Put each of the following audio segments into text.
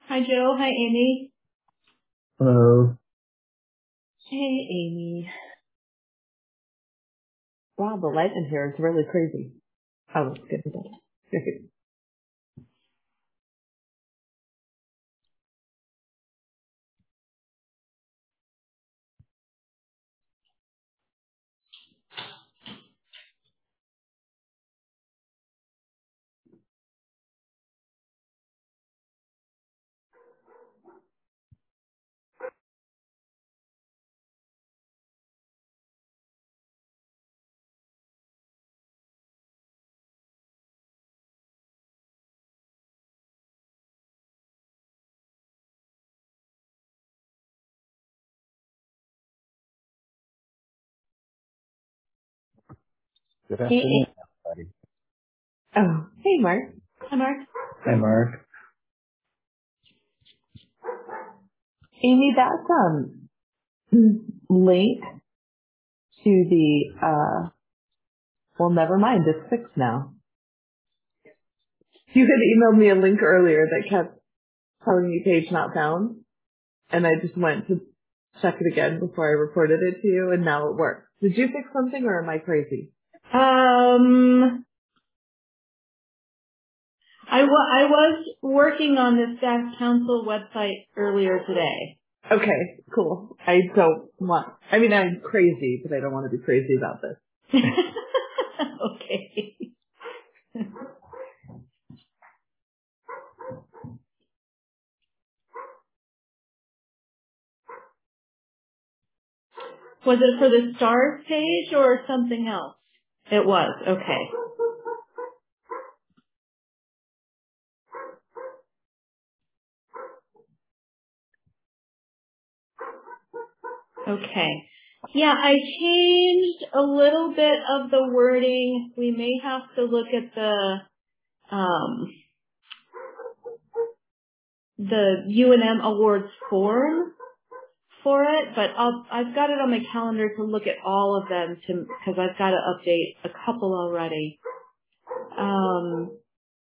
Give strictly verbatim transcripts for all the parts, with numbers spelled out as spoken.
Hi, Joe. Hi, Amy. Hello. Hey, Amy. Wow, the light in here is really crazy. Oh, it's good. Good Hey, afternoon, A- everybody. oh, hey, Mark. Hi, Mark. Hi, Mark. Amy, that's um link to the uh. Well, never mind. It's fixed now. You had emailed me a link earlier that kept telling me page not found, and I just went to check it again before I reported it to you, and now it works. Did you fix something, or am I crazy? Um, I, wa- I was working on the staff council website earlier today. Okay, cool. I don't want, I mean, I'm crazy, but I don't want to be crazy about this. Okay. Was it for the stars page or something else? It was, okay. Okay. Yeah, I changed a little bit of the wording. We may have to look at the, um, the U N M awards form for it, but I'll, I've got it on my calendar to look at all of them to, because I've got to update a couple already. Um,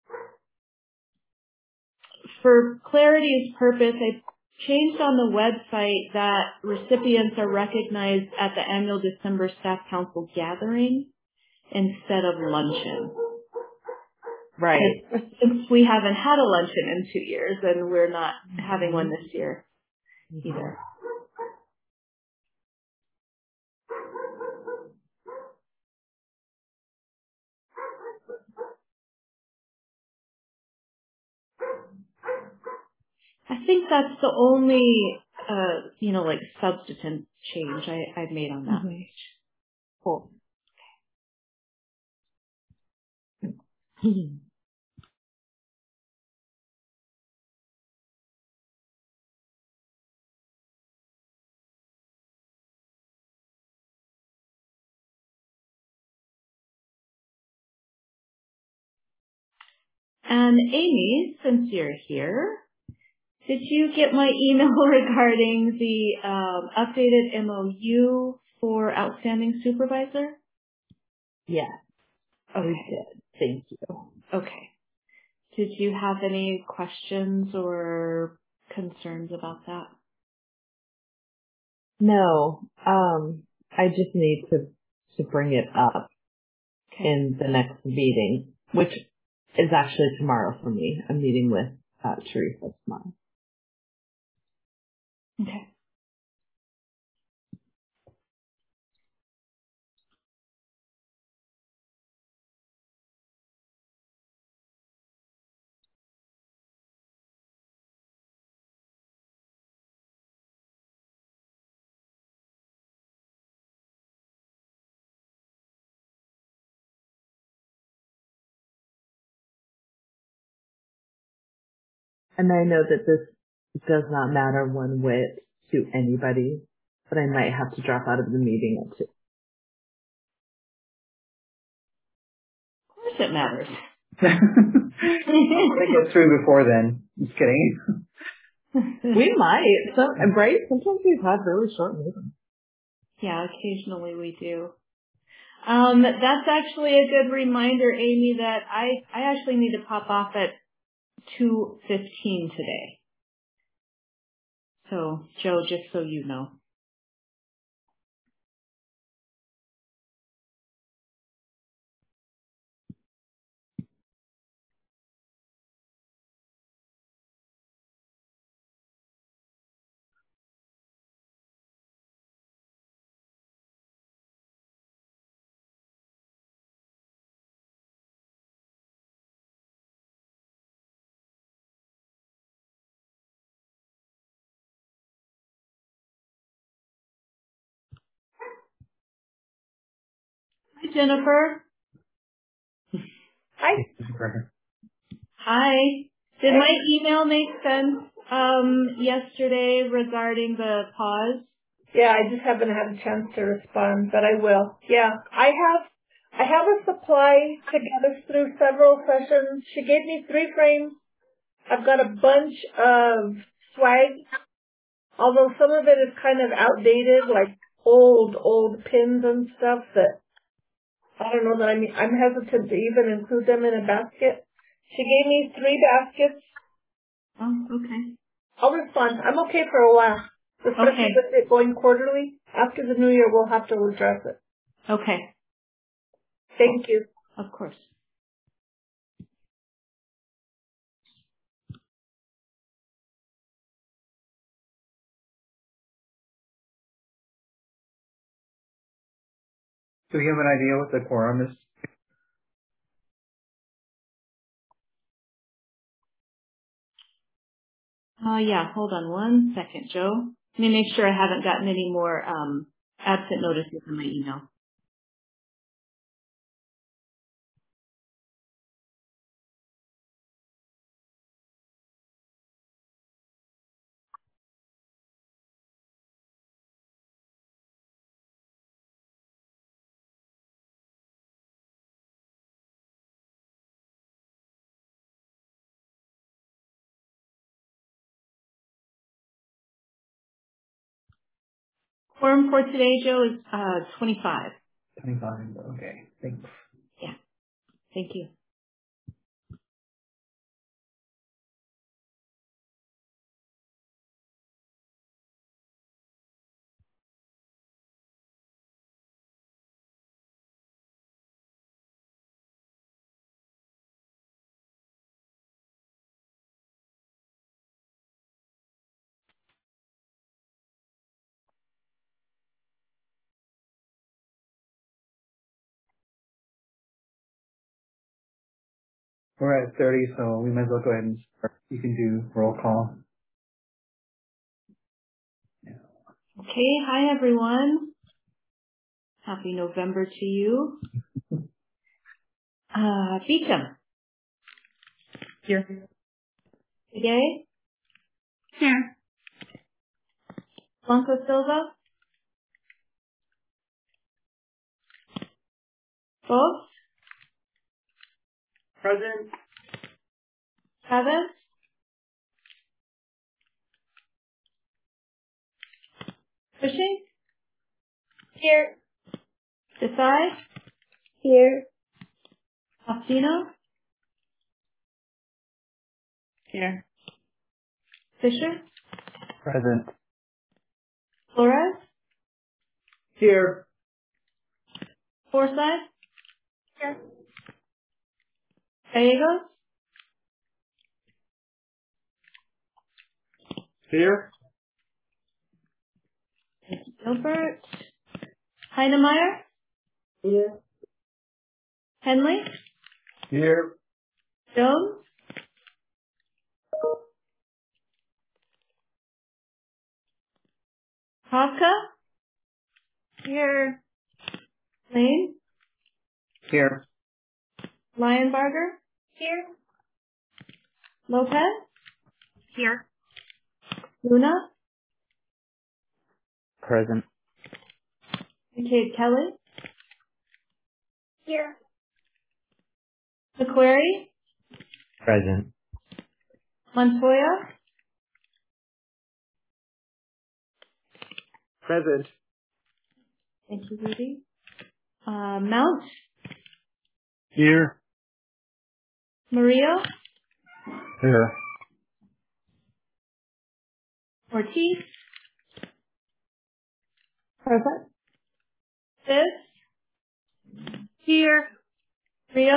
for clarity's purpose, I changed on the website that recipients are recognized at the annual December Staff Council gathering instead of luncheon. Right. Since we haven't had a luncheon in two years, and we're not having one this year either. I think that's the only, uh, you know, like substantive change I, I've made on that mm-hmm. page. Cool. And Amy, since you're here, did you get my email regarding the um, updated M O U for outstanding supervisor? Yes. Okay. We did. Thank you. Okay. Did you have any questions or concerns about that? No. Um, I just need to, to bring it up okay. in the next meeting, which is actually tomorrow for me. I'm meeting with uh, Teresa tomorrow. Okay. And I know that this does not matter one whit to anybody, but I might have to drop out of the meeting at two. Of course it matters. We'll get through before then. Just kidding. We might. So, right? Sometimes we've had really short meetings. Yeah, occasionally we do. Um, that's actually a good reminder, Amy, that I, I actually need to pop off at two fifteen today. So, Joe, just so you know. Hi, Jennifer. Hi. Hi. Did my email make sense um, yesterday regarding the pause? Yeah, I just haven't had a chance to respond, but I will. Yeah, I have I have a supply to get us through several sessions. She gave me three frames. I've got a bunch of swag, although some of it is kind of outdated, like old, old pins and stuff that I don't know that I mean, I'm hesitant to even include them in a basket. She gave me three baskets. Oh, okay. I'll respond. I'm okay for a while, especially Okay. with it going quarterly. After the new year, we'll have to address it. Okay. Thank you. Of course. Do we have an idea what the quorum is? Uh, yeah, hold on one second, Joe. Let me make sure I haven't gotten any more um, absent notices in my email. Quorum for today, Joe, is uh, twenty-five. twenty-five, okay, thanks. Yeah, thank you. We're at thirty, so we might as well go ahead and start. You can do roll call. Okay, hi everyone. Happy November to you. Uh, Beecham. Here. Today? Here. Blanco Silva? Folks? Present. Travis? Cushing? Here. Desai? Here. Faustino? Here. Fisher? Present. Flores? Here. Forsyth? Here. Gallegos? Here. Gilbert? Heinemeyer? Here. Henley? Here. Jones? Kafka? Here. Lane? Here. Lionbarger? Here. Lopez? Here. Luna? Present. McCabe Kelly? Here. McQuarrie? Present. Montoya? Present. Thank you, Rudy. Uh, Mount? Here. Murillo? Here. Ortiz. Present. Sis. Here. Rio.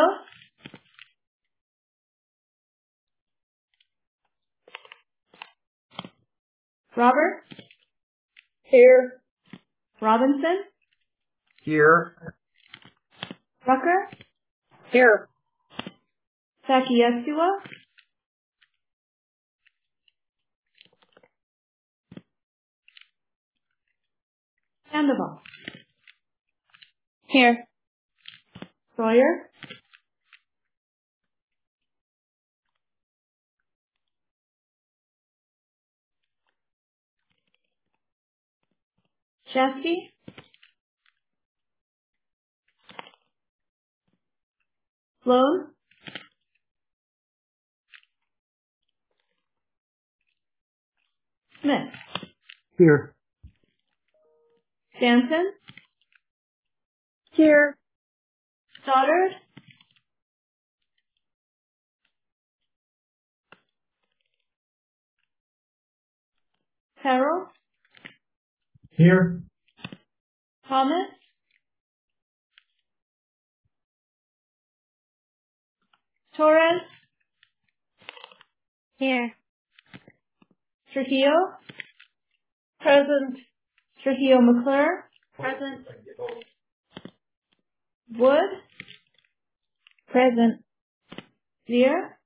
Robert. Here. Robinson. Here. Rucker. Here. Sakiyesua. Sandoval. Here. Sawyer. Chesky. Sloan. Smith. Here. Stanton. Here. Stoddard. Carroll. Here. Thomas. Torres. Here. Trujillo. Present. Trujillo McClure. Present. Wood. Present. Zier.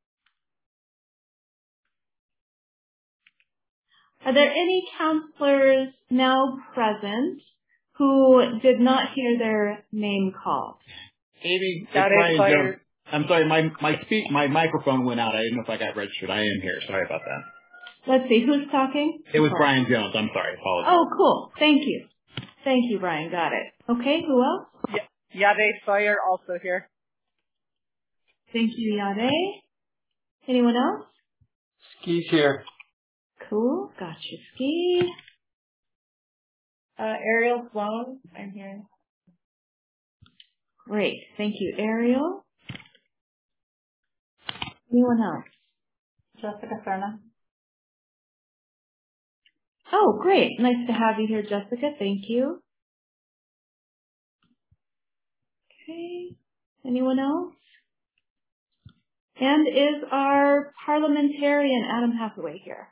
Are there any counselors now present who did not hear their name called? Amy, it's Got it, Brian fired. Jones. I'm sorry, my my speak my microphone went out. I didn't know if I got registered. I am here. Sorry about that. Let's see, who's talking? It was Brian Jones. I'm sorry. Apologies. Oh, cool. Thank you. Thank you, Brian. Got it. Okay, who else? Yeah, Yade Sawyer also here. Thank you, Yade. Anyone else? Ski's here. Cool. Got you, Ski. Uh, Ariel Sloan. I'm here. Great. Thank you, Ariel. Anyone else? Jessica Serna. Oh, great. Nice to have you here, Jessica. Thank you. Okay. Anyone else? And is our parliamentarian Adam Hathaway here?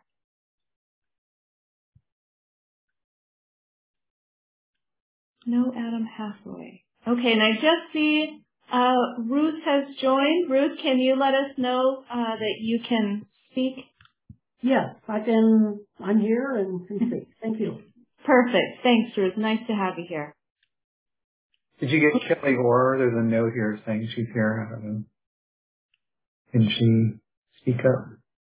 No Adam Hathaway. Okay, and I just see uh, Ruth has joined. Ruth, can you let us know uh, that you can speak? Yes, I can. I'm here and can speak. Thank you. Perfect. Thanks, Ruth. Nice to have you here. Did you get Kelly Orr? There's a note here saying she's here. I don't know. Can she speak up?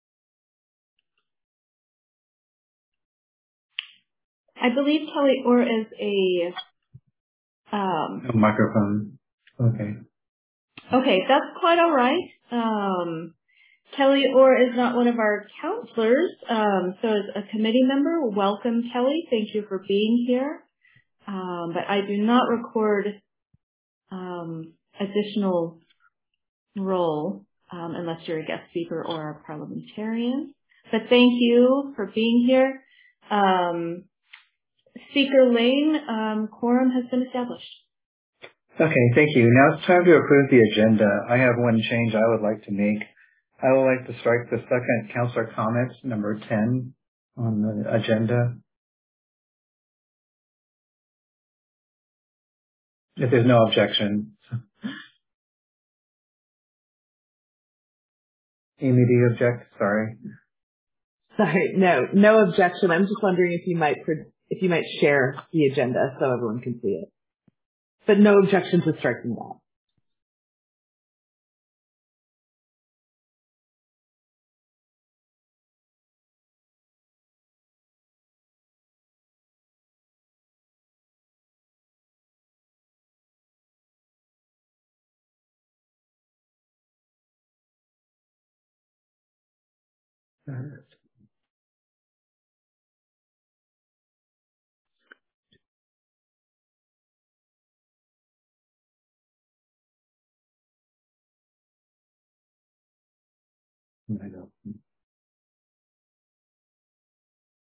I believe Kelly Orr is a um, No microphone. Okay. okay, that's quite all right. Um, Kelly Orr is not one of our counselors, um, so as a committee member, welcome, Kelly. Thank you for being here. Um, but I do not record um, additional role um, unless you're a guest speaker or a parliamentarian. But thank you for being here. Um, Speaker Lane, um, quorum has been established. Okay, thank you. Now it's time to approve the agenda. I have one change I would like to make. I would like to strike the second counselor comments, number ten, on the agenda. If there's no objection. Amy, do you object? Sorry. Sorry, no, no objection. I'm just wondering if you might pro- if you might share the agenda so everyone can see it. But no objection to striking that.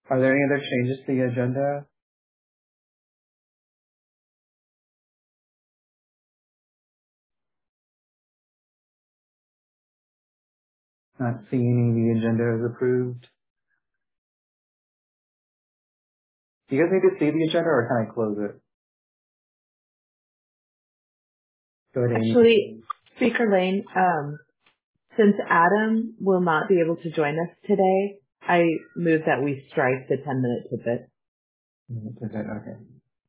Are there any other changes to the agenda? Not seeing any of the agenda is approved. Do you guys need to see the agenda or can I close it? Go ahead, Amy. Actually, Speaker Lane, um, since Adam will not be able to join us today, I move that we strike the ten-minute tidbit. Okay.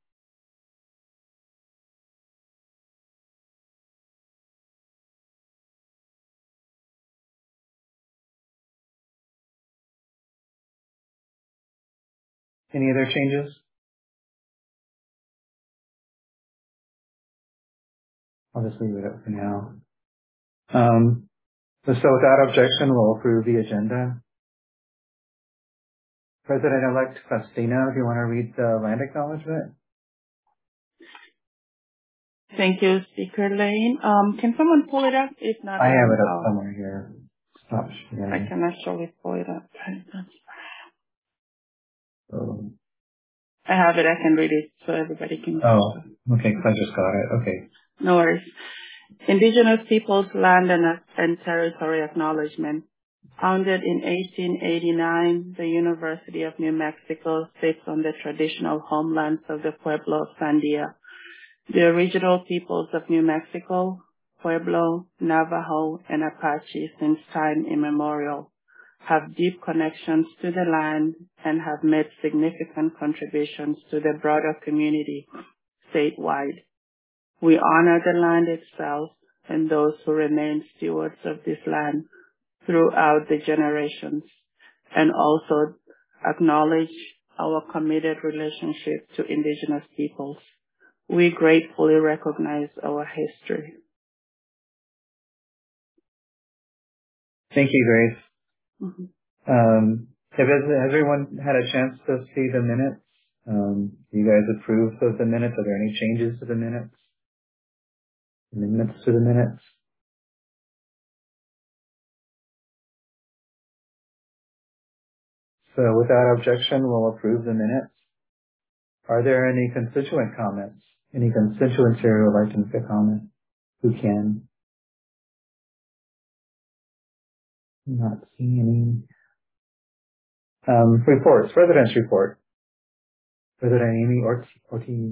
Any other changes? I'll just leave it up for now. Um, so without objection, we'll approve the agenda. President-elect Faustino, do you want to read the land acknowledgement? Thank you, Speaker Lane. Um, can someone pull it up? If not, I have it up I'll, somewhere here. Stop sharing. I can actually pull it up. Oh, I have it. I can read it so everybody can. oh okay, I just got it. Okay. No worries. Indigenous Peoples Land and, and Territory Acknowledgement. Founded in eighteen eighty-nine, the University of New Mexico sits on the traditional homelands of the Pueblo of Sandia. The original peoples of New Mexico, Pueblo, Navajo, and Apache since time immemorial, have deep connections to the land and have made significant contributions to the broader community statewide. We honor the land itself and those who remain stewards of this land throughout the generations, and also acknowledge our committed relationship to Indigenous peoples. We gratefully recognize our history. Thank you, Grace. Mm-hmm. Um, have, has everyone had a chance to see the minutes? Um, do you guys approve of the minutes? Are there any changes to the minutes? Amendments to the minutes? So without objection, we'll approve the minutes. Are there any constituent comments? Any constituents here who would like to make a comment? Who can? Not seeing any. Um, reports. President's report. President Amy Ortiz.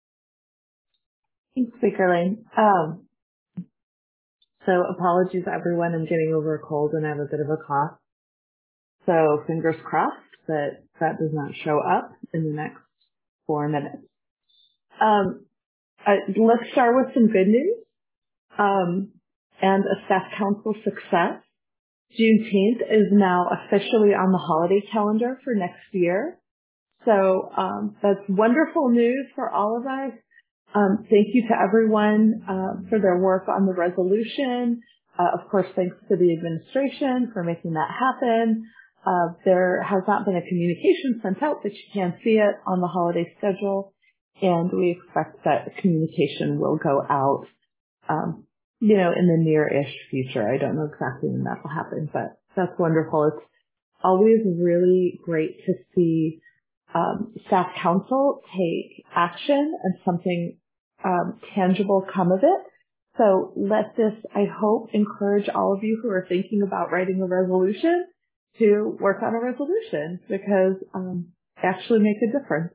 Thanks, Speaker Lane. Um, so apologies, everyone. I'm getting over a cold and I have a bit of a cough. So fingers crossed that that does not show up in the next four minutes. Um, uh, let's start with some good news um, and a staff council success. Juneteenth is now officially on the holiday calendar for next year. So um, that's wonderful news for all of us. Um, thank you to everyone uh, for their work on the resolution. Uh, of course, thanks to the administration for making that happen. Uh, there has not been a communication sent out, but you can see it on the holiday schedule, and we expect that communication will go out, um, you know, in the near-ish future. I don't know exactly when that will happen, but that's wonderful. It's always really great to see um, staff council take action and something um, tangible come of it. So let this, I hope, encourage all of you who are thinking about writing a resolution to work on a resolution, because um, actually make a difference.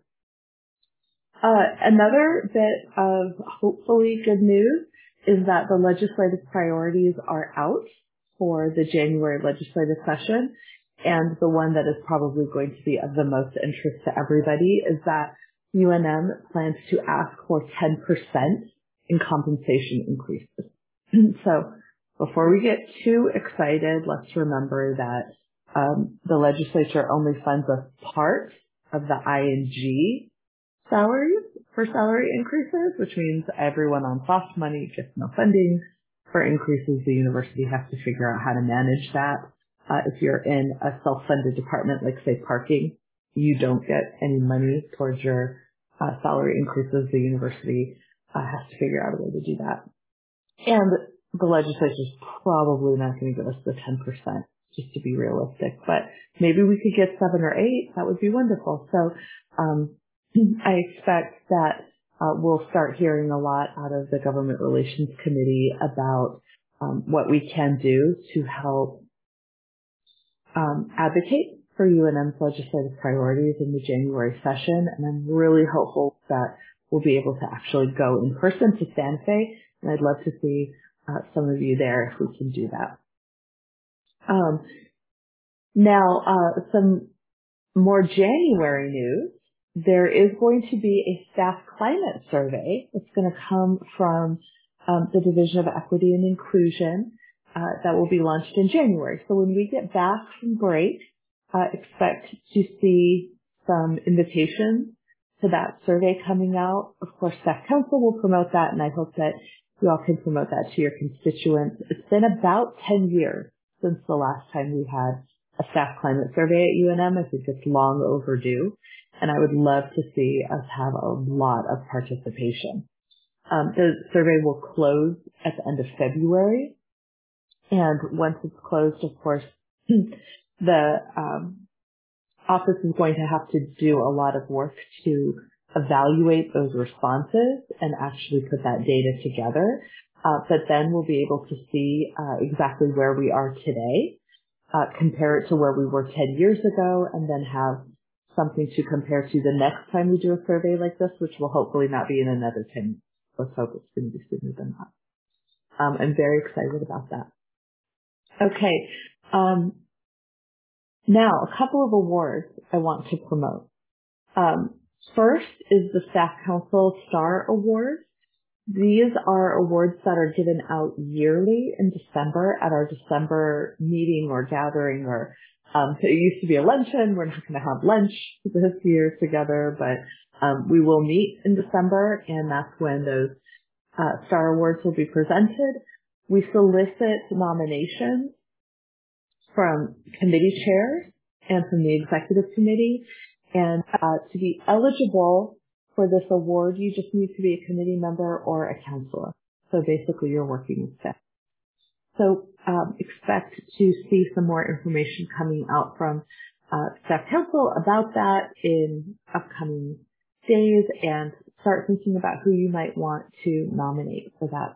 Uh, another bit of hopefully good news is that the legislative priorities are out for the January legislative session. And the one that is probably going to be of the most interest to everybody is that U N M plans to ask for ten percent in compensation increases. So before we get too excited, let's remember that um, the legislature only funds a part of the I N G salaries for salary increases, which means everyone on soft money gets no funding. For increases, the university has to figure out how to manage that. Uh, if you're in a self-funded department, like say parking, you don't get any money towards your uh, salary increases. The university uh, has to figure out a way to do that. And the legislature is probably not going to give us the ten percent. just to be realistic. But maybe we could get seven or eight. That would be wonderful. So um, I expect that uh, we'll start hearing a lot out of the Government Relations Committee about um, what we can do to help um, advocate for U N M's legislative priorities in the January session. And I'm really hopeful that we'll be able to actually go in person to Santa Fe. And I'd love to see uh, some of you there if we can do that. Um, now, uh, some more January news. There is going to be a staff climate survey that's going to come from um, the Division of Equity and Inclusion uh, that will be launched in January. So when we get back from break, uh, expect to see some invitations to that survey coming out. Of course, Staff Council will promote that, and I hope that you all can promote that to your constituents. It's been about ten years since the last time we had a staff climate survey at U N M. I think it's long overdue, and I would love to see us have a lot of participation. Um, the survey will close at the end of February, and once it's closed, of course, the um, office is going to have to do a lot of work to evaluate those responses and actually put that data together. Uh, but then we'll be able to see uh, exactly where we are today, uh, compare it to where we were ten years ago, and then have something to compare to the next time we do a survey like this, which will hopefully not be in another ten years. Let's hope it's going to be sooner than that. Um, I'm very excited about that. Okay. Um, now, a couple of awards I want to promote. Um, first is the Staff Council Star Awards. These are awards that are given out yearly in December at our December meeting or gathering, or um, so it used to be a luncheon. We're not going to have lunch this year together, but um, we will meet in December, and that's when those uh, Star Awards will be presented. We solicit nominations from committee chairs and from the executive committee, and uh, to be eligible for this award, you just need to be a committee member or a counselor. So basically, you're working with staff. So um, expect to see some more information coming out from uh, Staff Council about that in upcoming days, and start thinking about who you might want to nominate for that.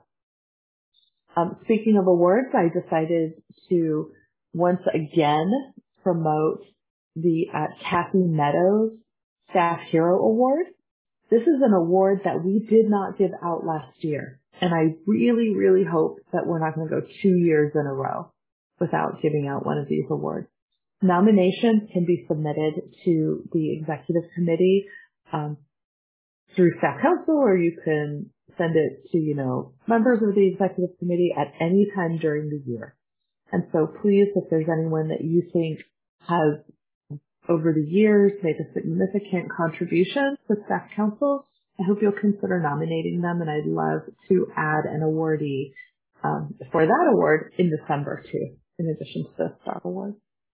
Um, speaking of awards, I decided to once again promote the uh, Kathy Meadows Staff Hero Award. This is an award that we did not give out last year, and I really, really hope that we're not going to go two years in a row without giving out one of these awards. Nominations can be submitted to the executive committee um, through Staff Council, or you can send it to, you know, members of the executive committee at any time during the year. And so please, if there's anyone that you think has over the years made a significant contribution to Staff Council, I hope you'll consider nominating them, and I'd love to add an awardee um, for that award in December too, in addition to the Star Award.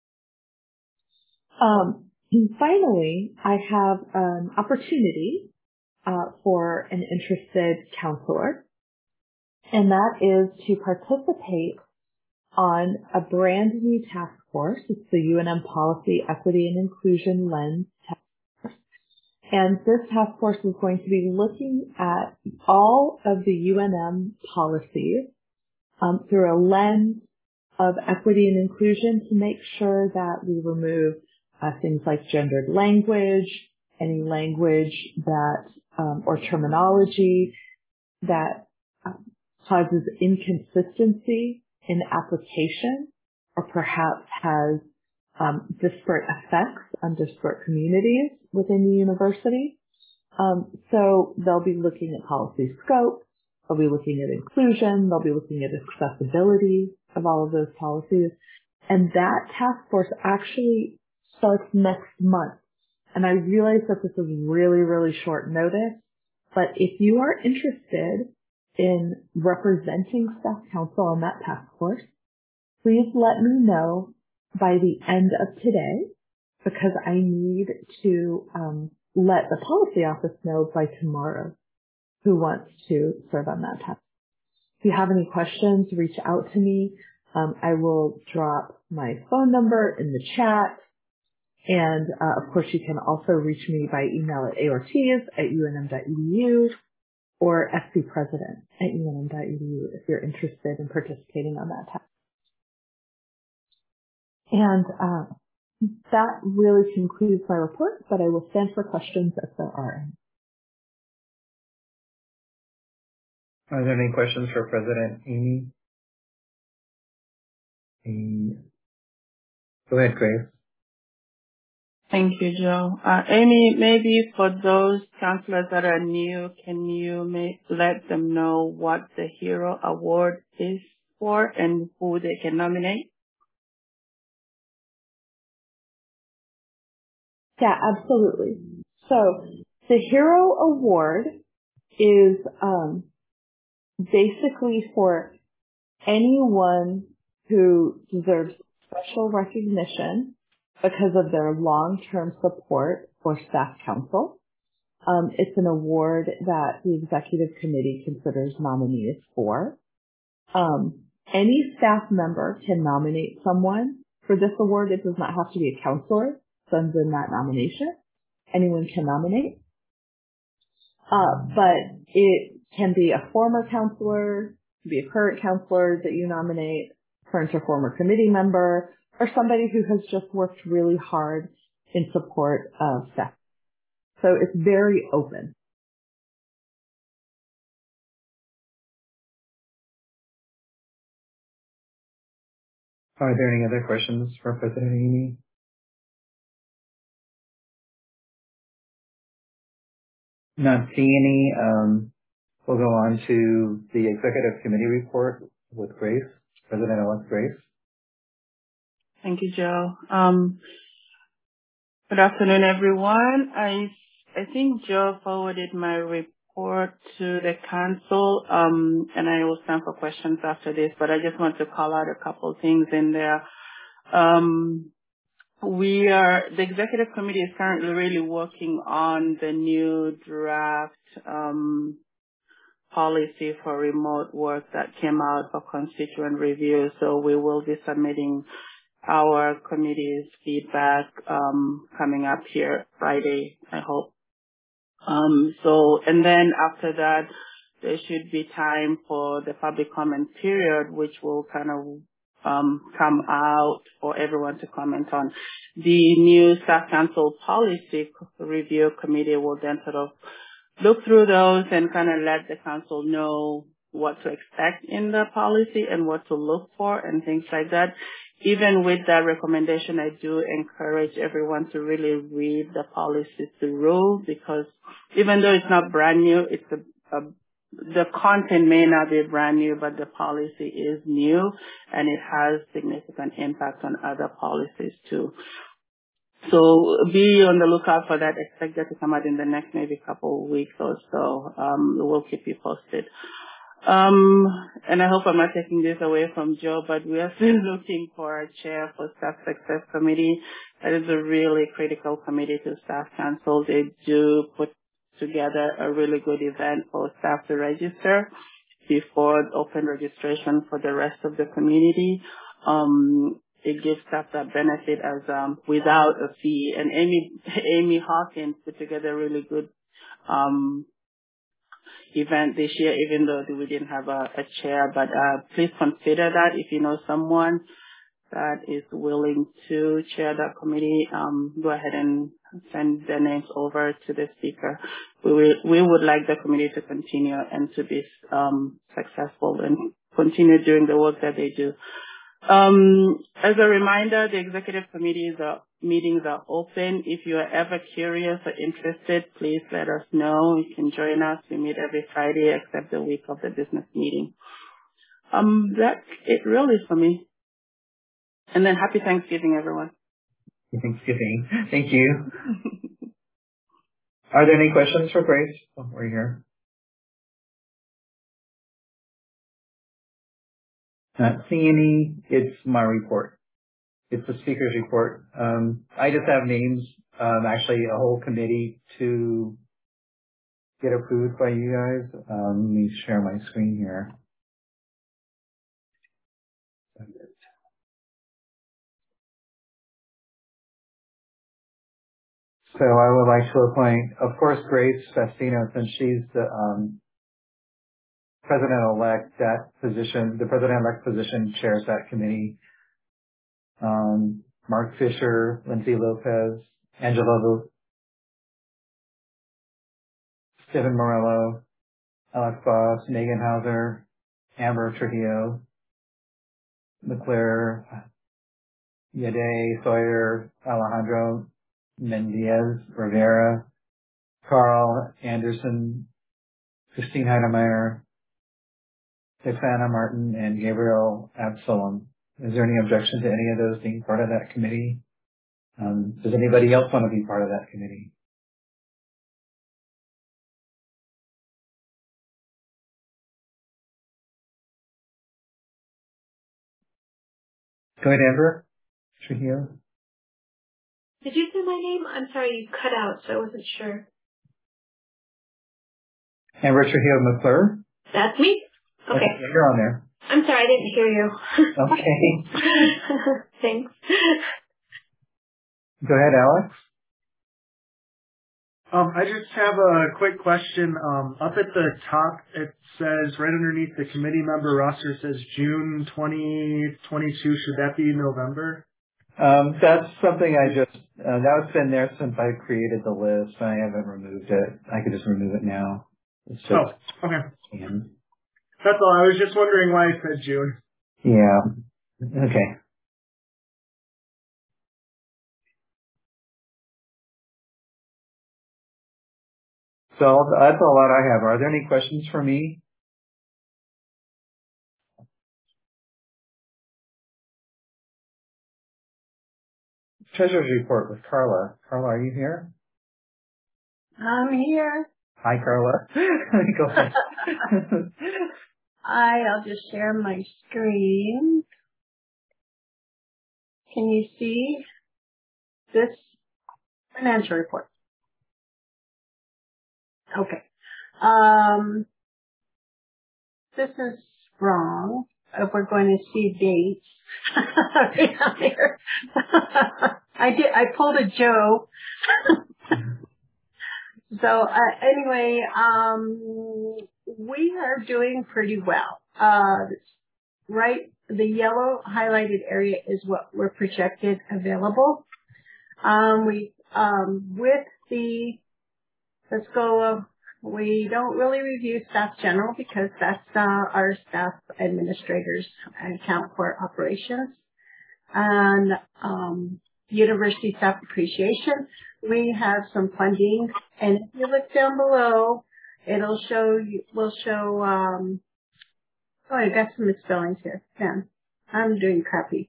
Um, and finally, I have an opportunity uh, for an interested counselor, and that is to participate on a brand new task force. It's the U N M Policy, Equity, and Inclusion Lens Task Force. And this task force is going to be looking at all of the U N M policies um, through a lens of equity and inclusion to make sure that we remove uh, things like gendered language, any language that um, or terminology that uh, causes inconsistency in application, or perhaps has um, disparate effects on disparate communities within the university. Um, so they'll be looking at policy scope, they'll be looking at inclusion, they'll be looking at accessibility of all of those policies. And that task force actually starts next month. And I realize that this is really, really short notice, but if you are interested in representing Staff Council on that task force, please let me know by the end of today, because I need to um, let the policy office know by tomorrow who wants to serve on that task. If you have any questions, reach out to me. Um, I will drop my phone number in the chat. And, uh, of course, you can also reach me by email at aorts at u n m dot e d u or fcpresident at u n m dot e d u if you're interested in participating on that task. And uh, that really concludes my report, but I will stand for questions if there are any. Are there any questions for President Amy? Amy. Go ahead, Grace. Thank you, Joe. Uh, Amy, maybe for those counselors that are new, can you make, let them know what the Hero Award is for and who they can nominate? Yeah, absolutely. So the Hero Award is um, basically for anyone who deserves special recognition because of their long-term support for staff council. Um, it's an award that the executive committee considers nominees for. Um, any staff member can nominate someone for this award. It does not have to be a counselor sends in that nomination. Anyone can nominate. Uh, but it can be a former counselor, it can be a current counselor that you nominate, current or former committee member, or somebody who has just worked really hard in support of staff. So it's very open. Are there any other questions for President Amy? Not seeing any. Um, we'll go on to the executive committee report with Grace, President-elect Grace. Thank you, Joe. Um, good afternoon, everyone. I I think Joe forwarded my report to the council, um, and I will stand for questions after this, but I just want to call out a couple things in there. Um, we are, the executive committee is currently really working on the new draft um, policy for remote work that came out for constituent review. So we will be submitting our committee's feedback um, coming up here Friday, I hope. Um, so, and then after that, there should be time for the public comment period, which will kind of um, come out for everyone to comment on. The new staff council policy review committee will then sort of look through those and kind of let the council know what to expect in the policy and what to look for and things like that. Even with that recommendation, I do encourage everyone to really read the policy through, because even though it's not brand new, it's a, a the content may not be brand new, but the policy is new and it has significant impact on other policies too. So be on the lookout for that. Expect that to come out in the next maybe couple of weeks or so. Um, we'll keep you posted. Um, and I hope I'm not taking this away from Joe, but we are still looking for a chair for Staff Success Committee. That is a really critical committee to Staff Council. They do put together a really good event for staff to register before open registration for the rest of the community. Um, it gives staff that benefit as um, without a fee. And Amy Amy Hawkins put together a really good um, event this year, even though we didn't have a, a chair. But uh, please consider that if you know someone that is willing to chair that committee, um, go ahead and send their names over to the speaker. We will, we would like the committee to continue and to be um, successful and continue doing the work that they do. Um, as a reminder, the executive committees are, meetings are open. If you are ever curious or interested, please let us know. You can join us. We meet every Friday except the week of the business meeting. Um, that's it really for me. And then happy Thanksgiving, everyone. Thanksgiving. Thank you. Are there any questions for Grace? Oh, we're here. Not seeing any. It's my report. It's the speaker's report. Um, I just have names, um, actually a whole committee to get approved by you guys. Um, let me share my screen here. So I would like to appoint, of course, Grace Festino, since she's the um, president-elect. That position, the president-elect position, chairs that committee. Um, Mark Fisher, Lindsay Lopez, Angela, Stephen Morello, Alex Boss, Megan Hauser, Amber Trujillo, McClure, Yade Sawyer, Alejandro Mendez Rivera, Carl Anderson, Christine Heidemeyer, Stefana Martin, and Gabriel Absalom. Is there any objection to any of those being part of that committee? Um, does anybody else want to be part of that committee? Go ahead, Amber Trujillo. Did you say my name? I'm sorry, you cut out, so I wasn't sure. Amber Trujillo McClure? That's me? Okay. Okay, you're on there. I'm sorry, I didn't hear you. Okay. Thanks. Go ahead, Alex. Um, I just have a quick question. Um, up at the top, it says, right underneath the committee member roster, it says June twenty twenty-two. Should that be November? Um, that's something I just, uh, that's been there since I created the list. I haven't removed it. I could just remove it now. It's just, oh, okay. Can. That's all. I was just wondering why it said June. Yeah. Okay. So that's all that I have. Are there any questions for me? Treasurer's report with Carla. Carla, are you here? I'm here. Hi, Carla. Go ahead. Hi, I'll just share my screen. Can you see this financial report? Okay. Um, this is wrong. If we're going to see dates. Right here. I did, I pulled a Joe. So, uh, anyway, um, we are doing pretty well. Uh, right, the yellow highlighted area is what we're projected available. Um, we, um, with the, let's go, we don't really review staff general because that's, uh, our staff administrators account for operations. And, um, university staff appreciation, we have some funding. And if you look down below, it'll show you, we'll show, um, oh, I got some misspellings here. Yeah, I'm doing crappy.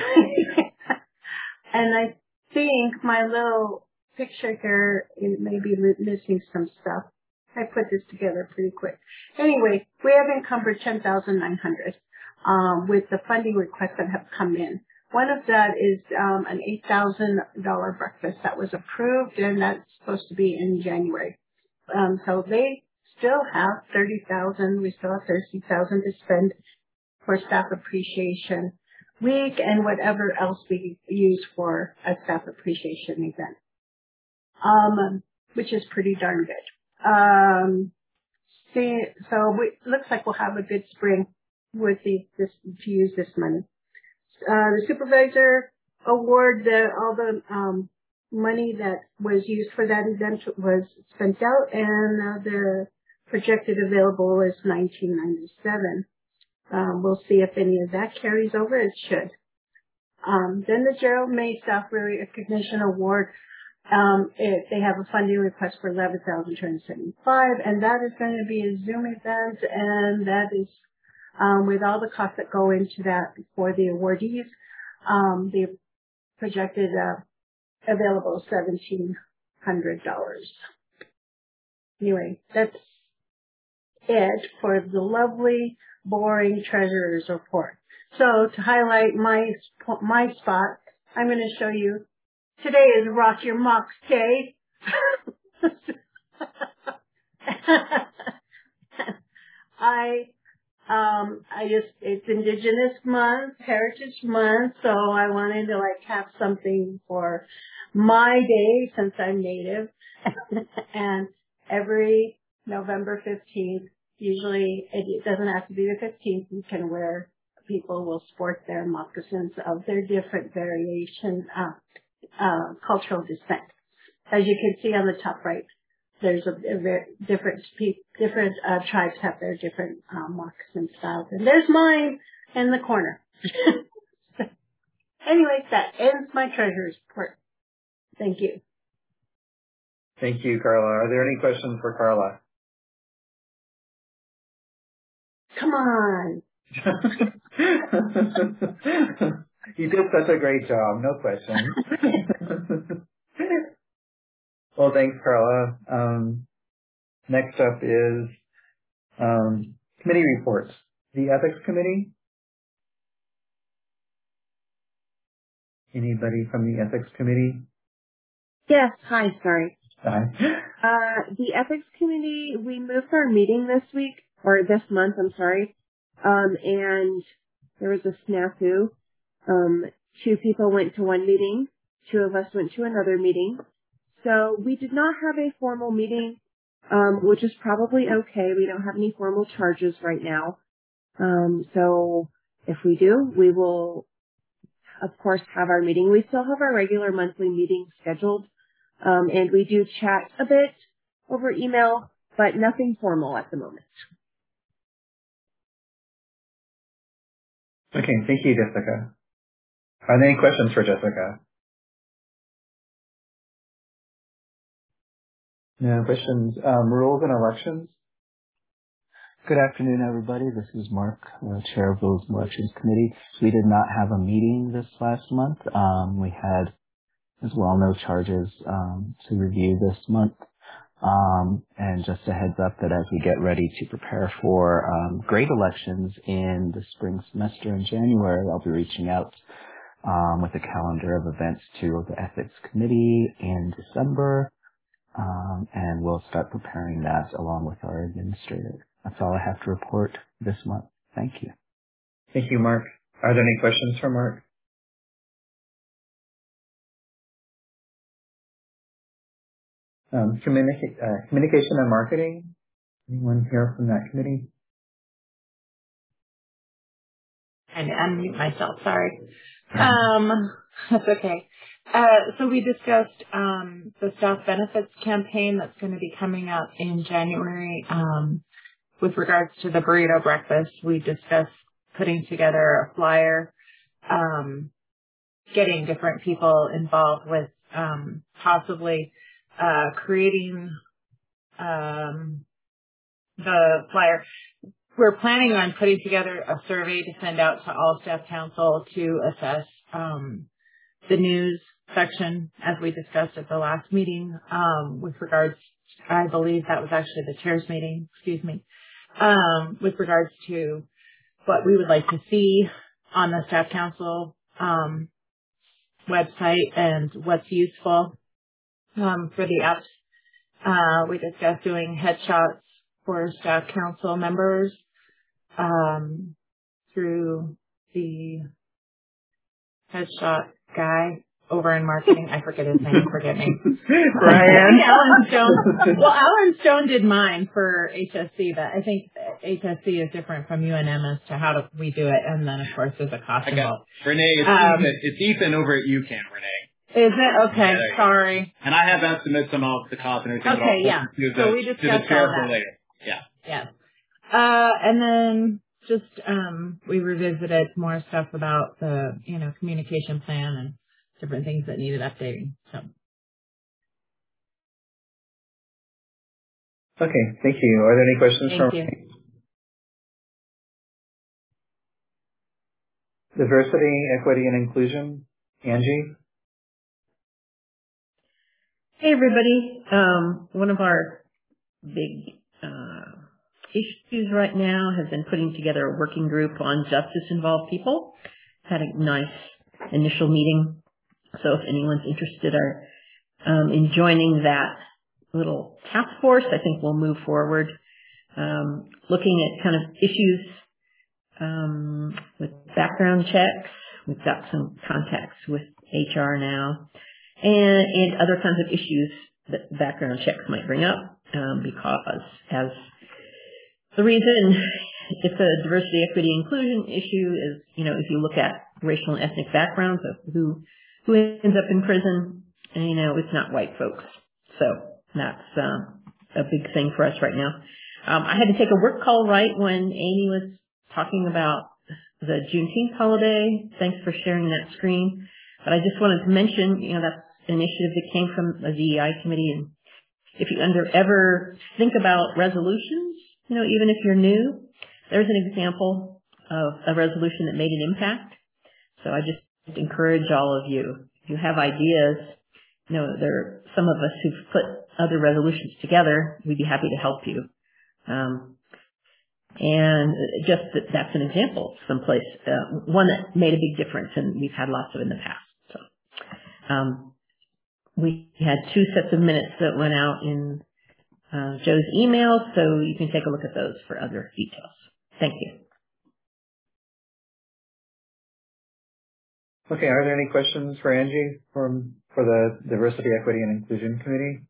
And I think my little picture here it may be missing some stuff. I put this together pretty quick. Anyway, we have encumbered ten thousand nine hundred um, with the funding requests that have come in. One of that is um, an eight thousand dollars breakfast that was approved, and that's supposed to be in January. Um, so they still have thirty thousand dollars. We still have thirty thousand dollars to spend for staff appreciation week and whatever else we use for a staff appreciation event, um, which is pretty darn good. Um, see, so we, looks like we'll have a good spring with the, this, to use this money. Uh, the supervisor award, the, all the, um, money that was used for that event was spent out, and uh, the projected available is nineteen ninety-seven. Um, we'll see if any of that carries over. It should. Um, then the Gerald May Staff Recognition Award, um, it, they have a funding request for eleven thousand two hundred seventy-five, and that is going to be a Zoom event, and that is um, with all the costs that go into that for the awardees. Um, the projected uh, available seventeen hundred dollars. Anyway, that's it for the lovely, boring treasurer's report. So to highlight my my spot, I'm going to show you. Today is Rock Your Mocks Day. I Um, I just, it's Indigenous Month, Heritage Month, so I wanted to like have something for my day since I'm Native. And every November fifteenth, usually it doesn't have to be the fifteenth, you can wear, people will sport their moccasins of their different variation, uh, uh, cultural descent. As you can see on the top right, there's a, a very different pe- different uh, tribes have their different uh, moccasin styles, and there's mine in the corner. So, anyway, that ends my treasurer's report. Thank you. Thank you, Carla. Are there any questions for Carla? Come on. You did such a great job. No questions. Well, thanks, Carla. Um, next up is um, committee reports. The Ethics Committee. Anybody from the Ethics Committee? Yes. Hi. Sorry. Hi. Uh, the Ethics Committee, we moved our meeting this week, or this month, I'm sorry. Um, and there was a snafu. Um, two people went to one meeting. Two of us went to another meeting. So we did not have a formal meeting, um, which is probably okay. We don't have any formal charges right now. Um, so if we do, we will, of course, have our meeting. We still have our regular monthly meeting scheduled, um, and we do chat a bit over email, but nothing formal at the moment. Okay, thank you, Jessica. Are there any questions for Jessica? No questions. Um, rules and elections. Good afternoon, everybody. This is Mark, uh, Chair of Rules and Elections Committee. We did not have a meeting this last month. Um, we had, as well, no charges um, to review this month. Um, and just a heads up that as we get ready to prepare for um, grade elections in the spring semester in January, I'll be reaching out um, with a calendar of events to the Ethics Committee in December. Um, and we'll start preparing that along with our administrator. That's all I have to report this month. Thank you. Thank you, Mark. Are there any questions for Mark? Um, communica- uh, communication and marketing. Anyone here from that committee? I unmute myself, sorry. Um, that's okay. Uh, so we discussed um, the staff benefits campaign that's going to be coming up in January. Um, with regards to the burrito breakfast, we discussed putting together a flyer, um, getting different people involved with um, possibly uh, creating um, the flyer. We're planning on putting together a survey to send out to all staff council to assess um, the news section, as we discussed at the last meeting, um, with regards, I believe that was actually the chair's meeting, excuse me, um, with regards to what we would like to see on the staff council um, website and what's useful um, for the apps. Uh, we discussed doing headshots for staff council members um, through the headshot guy over in marketing. I forget his name. Forget me. Brian. Alan Stone. Well, Alan Stone did mine for H S C, but I think H S C is different from U N M as to how do we do it. And then, of course, there's a cost I got involved. Renee, it's, Um, Ethan, it's Ethan over at UCAN, Renee. Is it? Okay. Yeah, Sorry. And I have estimates on all the costs and everything. Okay, yeah. To the, So we to the discussed chair all for that. later. Yeah. Yes. Uh, and then just, um, we revisited more stuff about the, you know, communication plan and different things that needed updating. So. Okay, thank you. Are there any questions Thank from you. diversity, equity, and inclusion? Angie? Hey, everybody. Um, one of our big uh, issues right now has been putting together a working group on justice-involved people. Had a nice initial meeting. So if anyone's interested or, um, in joining that little task force, I think we'll move forward. Um, looking at kind of issues um, with background checks. We've got some contacts with H R now, and, and other kinds of issues that background checks might bring up, um, because as the reason it's a diversity, equity, inclusion issue is, you know, if you look at racial and ethnic backgrounds of who who ends up in prison, and, you know, it's not white folks. So that's um, a big thing for us right now. Um, I had to take a work call right when Amy was talking about the Juneteenth holiday. Thanks for sharing that screen. But I just wanted to mention, you know, that's an initiative that came from the D E I committee. And if you under, ever think about resolutions, you know, even if you're new, there's an example of a resolution that made an impact. So I just encourage all of you, if you have ideas, you know, there are some of us who've put other resolutions together, we'd be happy to help you. Um, and just that, that's an example someplace, uh, one that made a big difference, and we've had lots of in the past. So, um, we had two sets of minutes that went out in uh, Joe's email, so you can take a look at those for other details. Thank you. Okay, are there any questions for Angie from for the Diversity, Equity, and Inclusion Committee?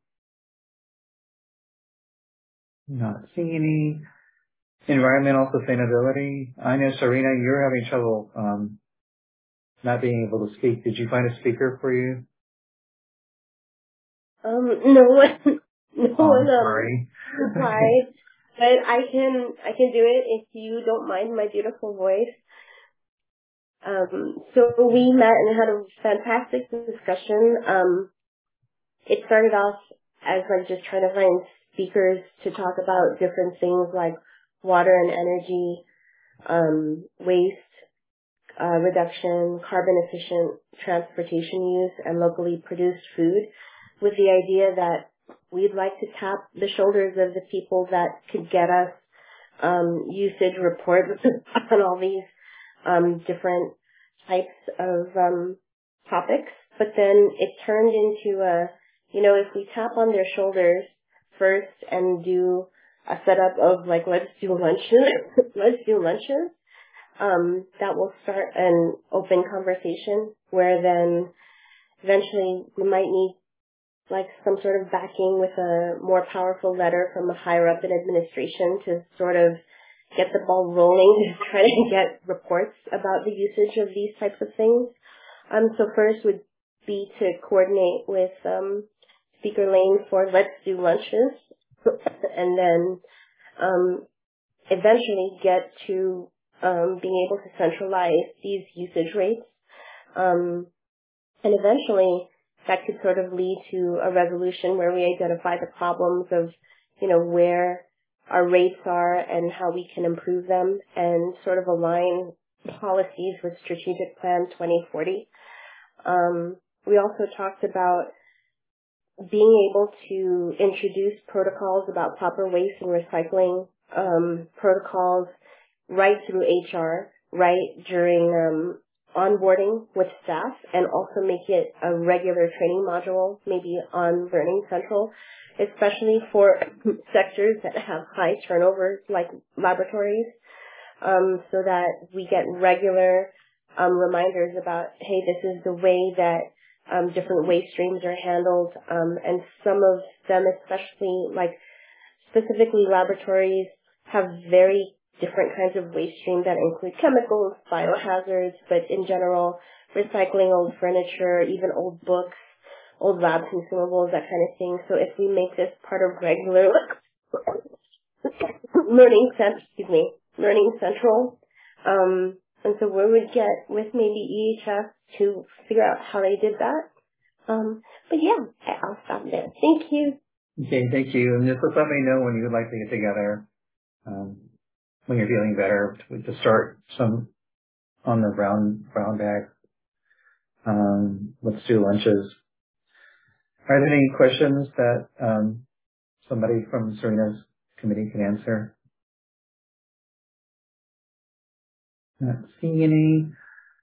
Not seeing any. Environmental sustainability. I know, Serena, you're having trouble um, not being able to speak. Did you find a speaker for you? Um, no one, no Oh, one I'm um, sorry. replied, but I can, I can do it if you don't mind my beautiful voice. Um, so we met and had a fantastic discussion. Um, it started off as like just trying to find speakers to talk about different things like water and energy, um, waste uh, reduction, carbon efficient transportation use, and locally produced food, with the idea that we'd like to tap the shoulders of the people that could get us um, usage reports on all these um, different types of um, topics. But then it turned into a, you know, if we tap on their shoulders first and do a setup of like, let's do lunches, let's do lunches, um, that will start an open conversation where then eventually we might need like some sort of backing with a more powerful letter from a higher up in administration to sort of get the ball rolling to try to get reports about the usage of these types of things. Um, so first would be to coordinate with um, Speaker Lane for Let's Do Lunches, and then um, eventually get to um, being able to centralize these usage rates. Um, and eventually that could sort of lead to a resolution where we identify the problems of, you know, where our rates are and how we can improve them, and sort of align policies with Strategic Plan twenty forty. Um, we also talked about being able to introduce protocols about proper waste and recycling um, protocols right through H R, right during um, onboarding with staff, and also make it a regular training module, maybe on Learning Central, especially for sectors that have high turnover, like laboratories, um, so that we get regular um, reminders about, hey, this is the way that um, different waste streams are handled, um, and some of them, especially like specifically laboratories, have very different kinds of waste streams that include chemicals, biohazards, but in general, recycling old furniture, even old books, old lab consumables, that kind of thing. So if we make this part of regular learning, cent- excuse me, learning central, um, and so we would get with maybe E H S to figure out how they did that. Um, but yeah, I'll stop there. Thank you. Okay, thank you. And just let me know when you would like to get together. Um, when you're feeling better, to, to start some on the brown brown bag. Um, let's do lunches. Are there any questions that um, somebody from Serena's committee can answer? Not seeing any.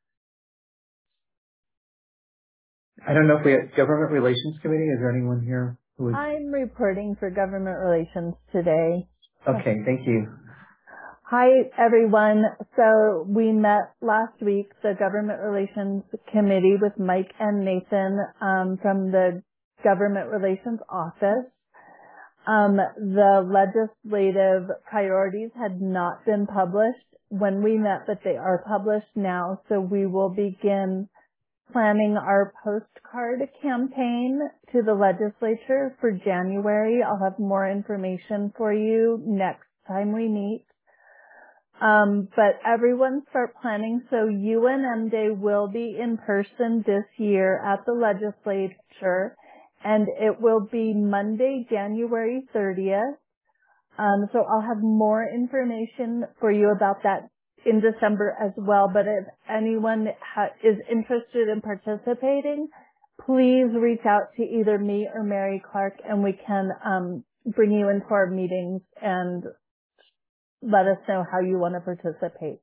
I don't know if we have Government Relations Committee. Is there anyone here who is? I'm reporting for Government Relations today. Okay, thank you. Hi, everyone. So we met last week, the Government Relations Committee, with Mike and Nathan um, from the Government Relations Office. Um, the legislative priorities had not been published when we met, but they are published now. So we will begin planning our postcard campaign to the legislature for January. I'll have more information for you next time we meet. Um, but everyone start planning. So U N M Day will be in person this year at the legislature, and it will be Monday, January thirtieth. Um, so I'll have more information for you about that in December as well. But if anyone ha- is interested in participating, please reach out to either me or Mary Clark, and we can um, bring you into our meetings and let us know how you want to participate.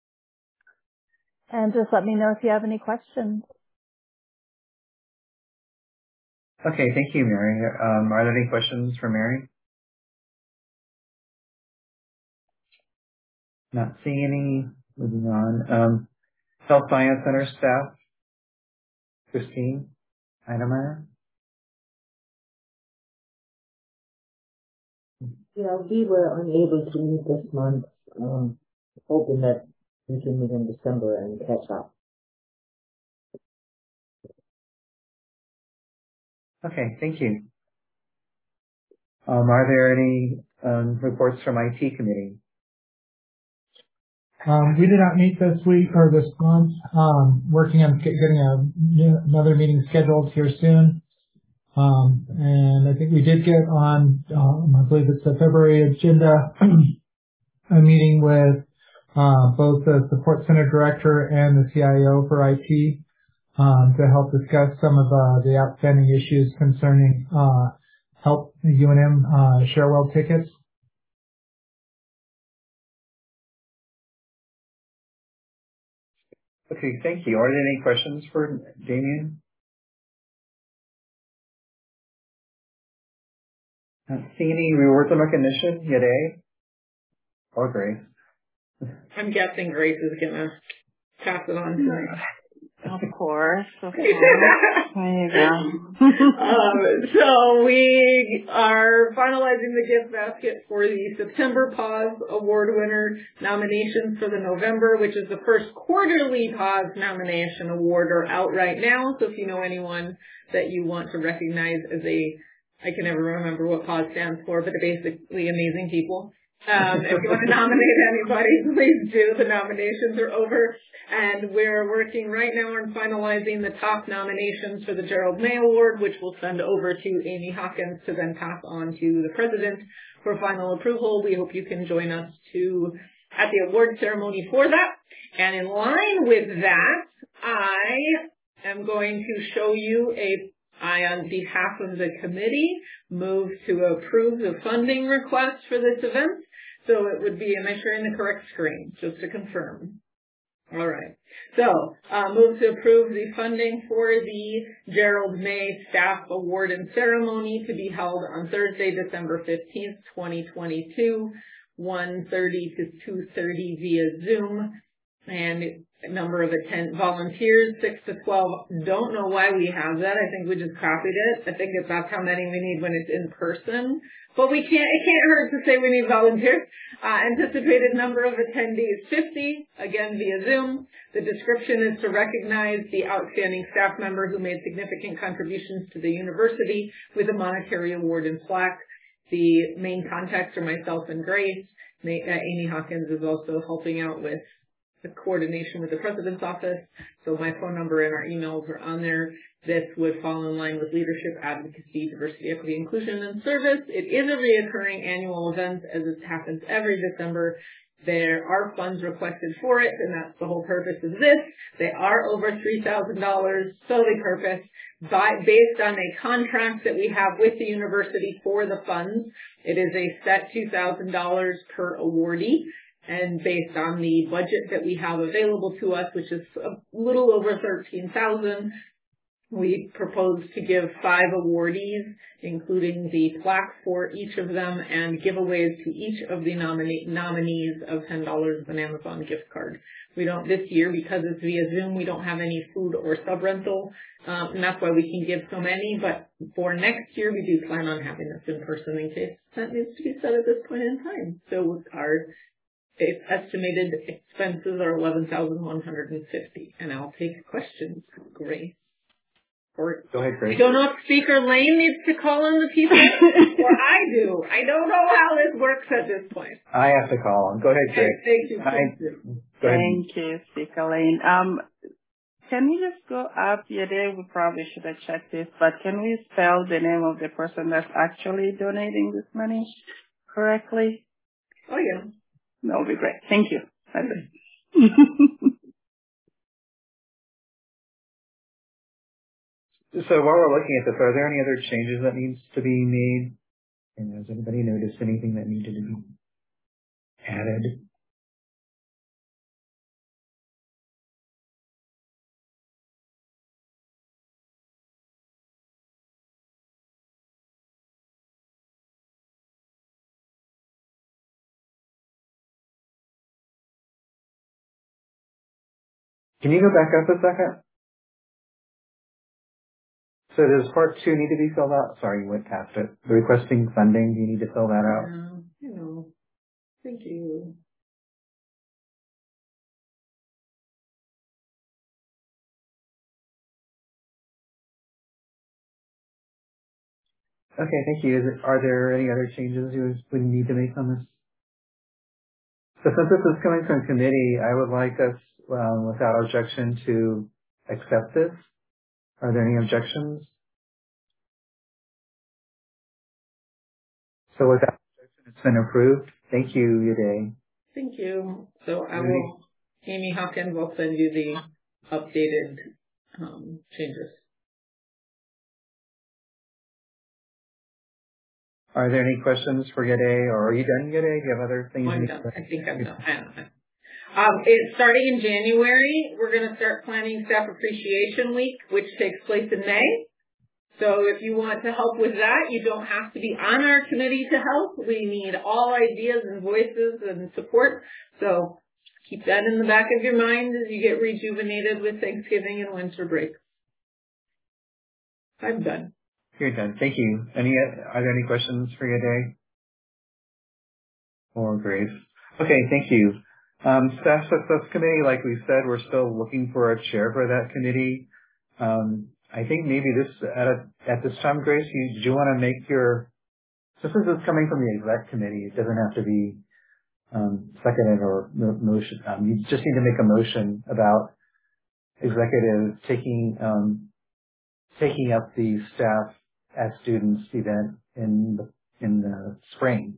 And just let me know if you have any questions. Okay, thank you, Mary. Um, are there any questions for Mary? Not seeing any. Moving on. Um, Health Science Center staff, Christine Heinemeyer. Yeah, we were unable to meet this month, um, hoping that we can meet in December and catch up. Okay, thank you. Um, are there any um, reports from I T committee? Um, we did not meet this week or this month. Um, working on getting a, another meeting scheduled here soon. Um, and I think we did get on, um, I believe it's the February agenda, a meeting with uh, both the support center director and the C I O for I T um, to help discuss some of uh, the outstanding issues concerning uh, help U N M uh, Sharewell tickets. Okay, thank you. Are there any questions for Damien? Not seeing any rewards and recognition yet, eh? Or Grace? I'm guessing Grace is gonna pass it on tonight. Of course, of course. There you go. um, so we are finalizing the gift basket for the September Pause Award winner nominations for the November, which is the first quarterly Pause nomination award, are out right now. So if you know anyone that you want to recognize as a, I can never remember what Pause stands for, but they're basically amazing people. Um, if you want to nominate anybody, please do. The nominations are over, and we're working right now on finalizing the top nominations for the Gerald May Award, which we'll send over to Amy Hawkins to then pass on to the president for final approval. We hope you can join us to at the award ceremony for that. And in line with that, I am going to show you a I, on behalf of the committee, move to approve the funding request for this event. So it would be, am I sharing the correct screen, just to confirm? All right. So, uh, move to approve the funding for the Gerald May Staff Award and Ceremony to be held on Thursday, December fifteenth, twenty twenty-two, one thirty to two thirty via Zoom. And number of attend volunteers, six to twelve. Don't know why we have that. I think we just copied it. I think that's how many we need when it's in person. But we can't, it can't hurt to say we need volunteers. Uh, anticipated number of attendees, fifty, again via Zoom. The description is to recognize the outstanding staff member who made significant contributions to the university with a monetary award and plaque. The main contacts are myself and Grace. Amy Hawkins is also helping out with the coordination with the president's office. So my phone number and our emails are on there. This would fall in line with leadership, advocacy, diversity, equity, inclusion, and service. It is a reoccurring annual event, as it happens every December. There are funds requested for it, and that's the whole purpose of this. They are over three thousand dollars, solely purpose, by, based on a contract that we have with the university for the funds. It is a set two thousand dollars per awardee. And based on the budget that we have available to us, which is a little over thirteen thousand dollars, We propose to give five awardees, including the plaque for each of them, and giveaways to each of the nomine- nominees of ten dollars of an Amazon gift card. We don't, this year, because it's via Zoom, we don't have any food or sub-rental, um, and that's why we can give so many, but for next year, we do plan on having this in person in case that needs to be said at this point in time. So our estimated expenses are eleven thousand one hundred fifty dollars, and I'll take questions. Grace. Or, Go ahead, Grace. I don't know if Speaker Lane needs to call on the people, or I do. I don't know how this works at this point. I have to call him. Go ahead, Grace. Thank you. I, go ahead. Thank you, Speaker Lane. Um, can we just go up the day? We probably should have checked this, but can we spell the name of the person that's actually donating this money correctly? Oh, yeah. That would be great. Thank you. That's it. So while we're looking at this, are there any other changes that needs to be made? And has anybody noticed anything that needed to be added? Can you go back up a second? So does part two need to be filled out? Sorry, you went past it. The requesting funding, do you need to fill that out? Um, you know, thank you. Okay, thank you. Is it, are there any other changes you would need to make on this? So since this is coming from committee, I would like us, um, without objection, to accept this. Are there any objections? So without objection, it's been approved. Thank you, Uday. Thank you. So I will, Amy Hawkins will send you the updated um, changes. Are there any questions for Uday, or are you done, Uday? Do you have other things? I'm you done. need to- I think I'm done. I'm done. Um, it's starting in January. We're going to start planning Staff Appreciation Week, which takes place in May. So if you want to help with that, you don't have to be on our committee to help. We need all ideas and voices and support. So keep that in the back of your mind as you get rejuvenated with Thanksgiving and winter break. I'm done. You're done. Thank you. Any, are there any questions for Uday or Grace? Okay, thank you. Um, Staff Success Committee, like we said, we're still looking for a chair for that committee. Um, I think maybe this at a, at this time, Grace, you do you want to make your, since this is coming from the exec committee, it doesn't have to be um, seconded or motion. Um, you just need to make a motion about executive taking um, taking up the staff as students event in the in the spring.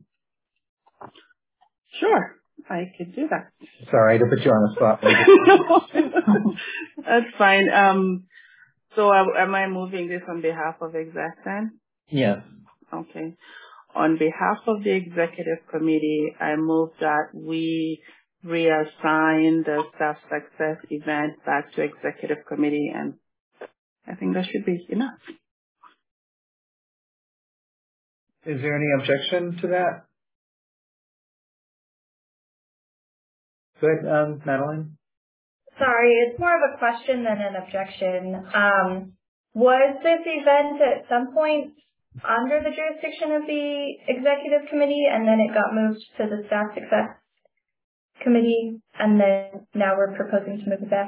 Sure, I could do that. Sorry to put you on the spot. That's fine. Um, so uh, am I moving this on behalf of exec then? Yes. Okay. On behalf of the executive committee, I move that we reassign the staff success event back to executive committee, and I think that should be enough. Is there any objection to that? Good, um, Madeline? Sorry, it's more of a question than an objection. Um, was this event at some point under the jurisdiction of the executive committee, and then it got moved to the staff success committee, and then now we're proposing to move it back?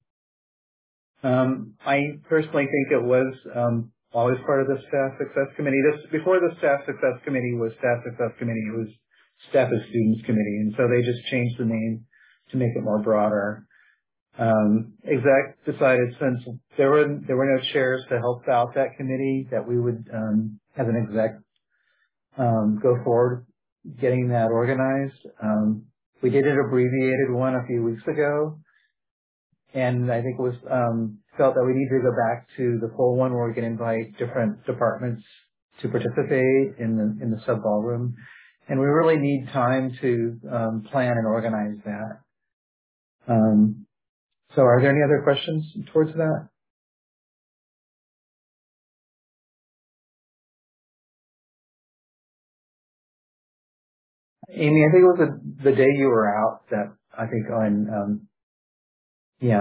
Um, I personally think it was um, always part of the staff success committee. This before the staff success committee was staff success committee. It was staff as students committee, and so they just changed the name to make it more broader. Um, exec decided since there were there were no chairs to help out that committee that we would um, as an exec um, go forward getting that organized. Um, we did an abbreviated one a few weeks ago, and I think it was um, felt that we need to go back to the full one where we can invite different departments to participate in the in the sub ballroom, and we really need time to um, plan and organize that. Um, So are there any other questions towards that? Amy, I think it was the, the day you were out that I think on, um, yeah.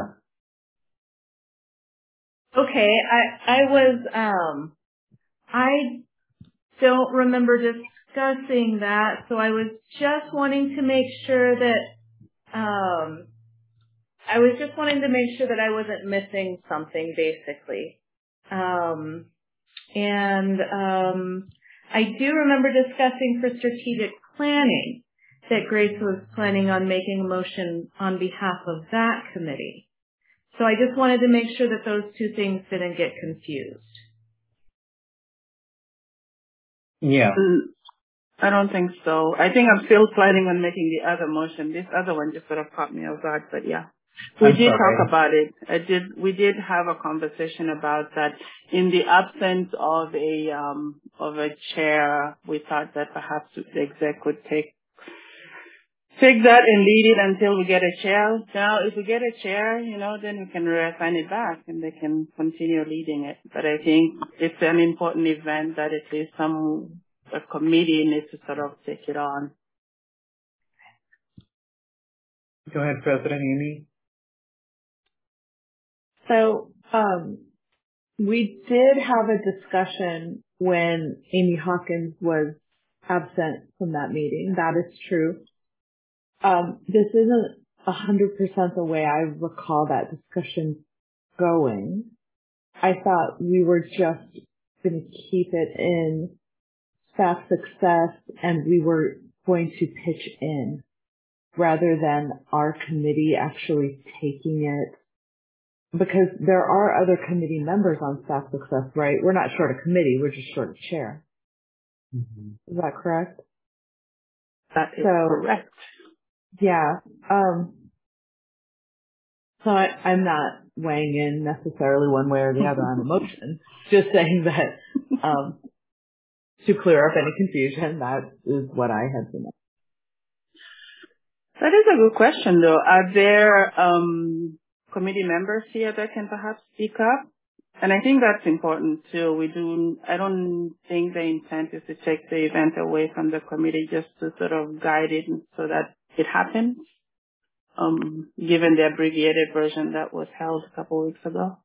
Okay, I I was um I don't remember discussing that, so I was just wanting to make sure that um I was just wanting to make sure that I wasn't missing something basically. Um and um I do remember discussing for strategic planning that Grace was planning on making a motion on behalf of that committee. So I just wanted to make sure that those two things didn't get confused. Yeah. Mm, I don't think so. I think I'm still planning on making the other motion. This other one just sort of caught me off guard, but yeah. We I'm did sorry. talk about it. I did. We did have a conversation about that. In the absence of a um of a chair, we thought that perhaps the exec would take take that and lead it until we get a chair. Now, if we get a chair, you know, then we can reassign it back and they can continue leading it. But I think it's an important event that at least some a committee needs to sort of take it on. Go ahead, President Amy. So, um, we did have a discussion when Amy Hawkins was absent from that meeting. That is true. Um, this isn't a hundred percent the way I recall that discussion going. I thought we were just going to keep it in staff success and we were going to pitch in rather than our committee actually taking it. Because there are other committee members on staff success, right? We're not short a committee, we're just short a chair. Mm-hmm. Is that correct? That is so, correct. Yeah. Um, so I, I'm not weighing in necessarily one way or the other on the motion. Just saying that um, to clear up any confusion, that is what I had to know. That is a good question, though. Are there um, committee members here that can perhaps speak up? And I think that's important too. We do. I don't think the intent is to take the event away from the committee, just to sort of guide it so that it happens. Um, given the abbreviated version that was held a couple weeks ago.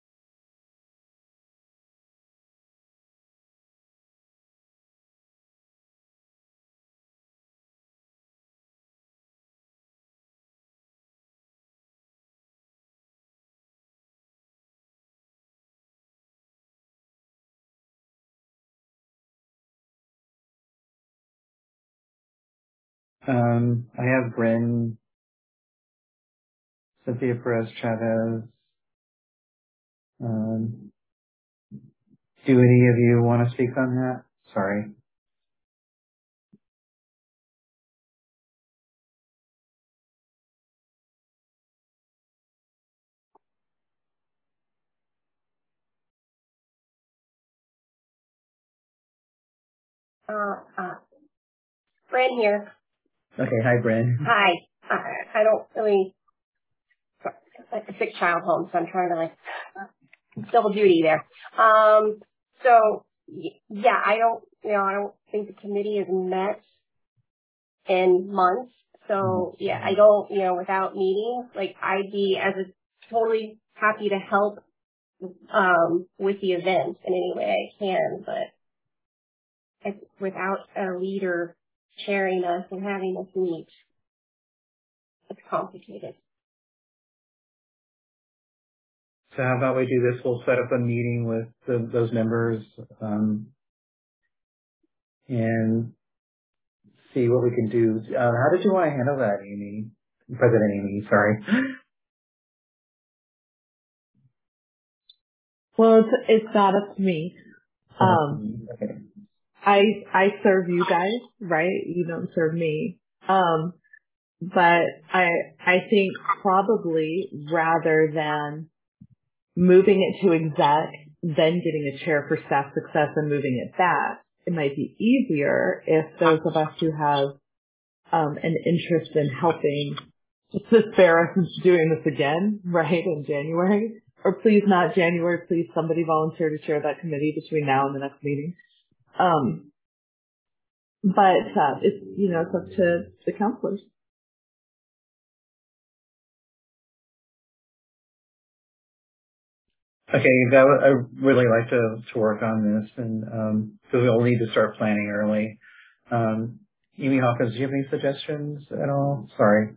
Um, I have Bryn, Cynthia Perez Chavez. Um, do any of you want to speak on that? Sorry. Uh, uh, Bryn here. Okay, hi, Bryn. Hi. I, I don't really, like a sick child home, so I'm trying to like double duty there. Um, so yeah, I don't, you know, I don't think the committee has met in months. So yeah, I don't, you know, without meetings, like I'd be as a totally happy to help um with the event in any way I can, but it's without a leader chairing us and having us meet, it's complicated. So how about we do this? We'll set up a meeting with the, those members um, and see what we can do. Uh, how did you want to handle that, Amy? President Amy, sorry. Well, it's, it's not up to me. Um, okay. I I serve you guys, right? You don't serve me. Um, but I I think probably rather than moving it to exec, then getting a chair for staff success and moving it back, it might be easier if those of us who have um, an interest in helping to spare us doing this again, right, in January. Or please not January, please somebody volunteer to chair that committee between now and the next meeting. Um, but uh, it's, you know, it's up to the counselors. Okay, that would, I really like to, to work on this, and um, because we'll need to start planning early. Um, Amy Hawkins, do you have any suggestions at all? Sorry.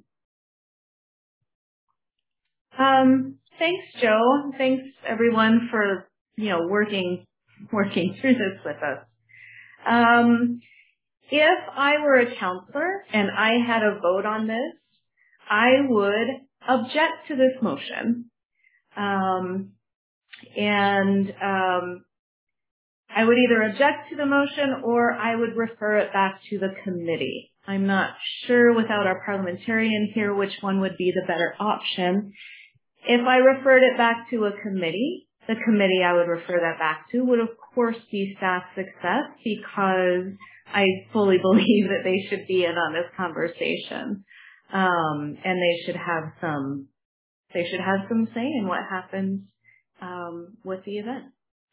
Um, thanks, Joe. Thanks everyone for, you know, working, working through this with us. Um, if I were a counselor and I had a vote on this, I would object to this motion. Um, and, um, I would either object to the motion or I would refer it back to the committee. I'm not sure without our parliamentarian here which one would be the better option. If I referred it back to a committee, the committee I would refer that back to would of course be Staff Success, because I fully believe that they should be in on this conversation. Um, and they should have some, they should have some say in what happens, um, with the event.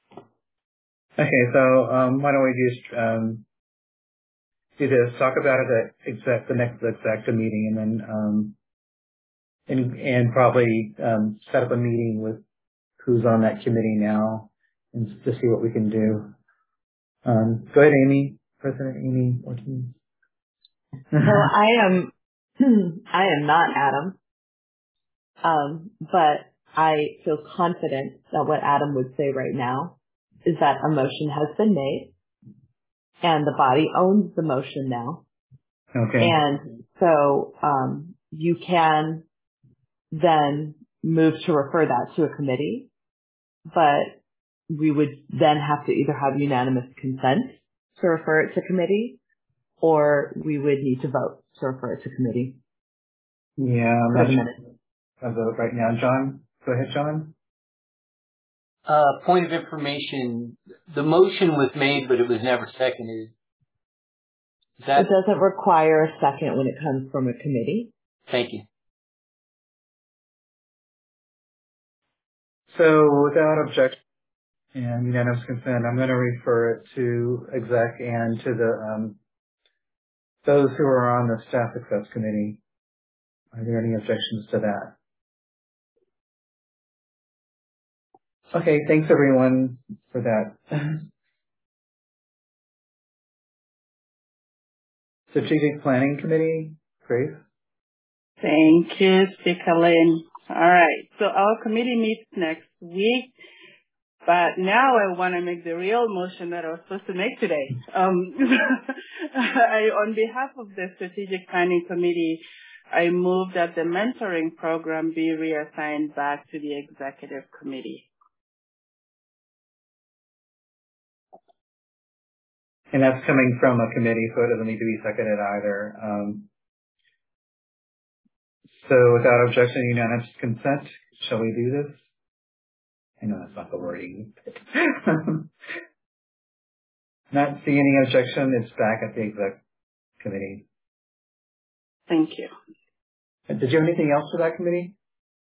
Okay, so um, why don't we just um, do this? Talk about it at exec, the next executive meeting, and then um, and and probably um, set up a meeting with who's on that committee now, and to see what we can do. Um, go ahead, Amy, President Amy Ortiz. So I am, I am not Adam, um, but I feel confident that what Adam would say right now is that a motion has been made, and the body owns the motion now. Okay. And so um, you can then move to refer that to a committee, but we would then have to either have unanimous consent to refer it to committee, or we would need to vote to refer it to committee. Yeah, I'm For not the sure minute. of vote right now. John, go ahead, John. Uh, point of information, the motion was made, but it was never seconded. Is that? It doesn't require a second when it comes from a committee. Thank you. So without objection and unanimous consent, I'm going to refer it to exec and to the um, those who are on the Staff Success Committee. Are there any objections to that? Okay, thanks everyone for that. Strategic Planning Committee, Grace? Thank you, Speaker Lynn. All right, so our committee meets next week, but now I want to make the real motion that I was supposed to make today. Um, I, on behalf of the Strategic Planning Committee, I move that the mentoring program be reassigned back to the Executive Committee. And that's coming from a committee, so it doesn't need to be seconded either. Um, so without objection, unanimous consent, shall we do this? I know that's not the wording. Not seeing any objection, it's back at the exec committee. Thank you. Did you have anything else for that committee?